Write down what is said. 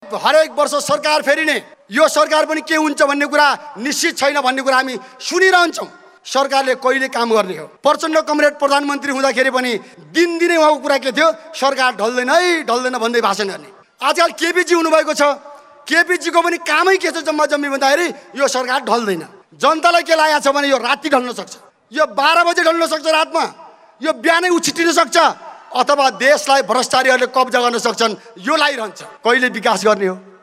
हरेक वर्ष सरकार फेरिने, यो सरकार पनि के हुन्छ भन्ने कुरा निश्चित छैन भन्ने कुरा हामी सुनिरहन्छौँ। सरकारले कहिले काम गर्ने हो? प्रचण्ड कमरेड प्रधानमन्त्री हुँदाखेरि पनि दिनदिनै उहाँको कुरा के थियो? सरकार ढल्दैन है, ढल्दैन भन्दै भाषण गर्ने। आजकल केपीजी हुनुभएको छ, केपीजीको पनि कामै के छ जम्मा जम्मी भन्दाखेरि यो सरकार ढल्दैन। जनतालाई के लागेको छ भने यो राति ढल्न सक्छ, यो 12 बजे ढल्न सक्छ रातमा, यो बिहानै उछिटिन सक्छ, अथवा देशलाई भ्रष्टाचारीहरूले कब्जा गर्न सक्छन्। यो लागिरहन्छ। कहिले विकास गर्ने हो?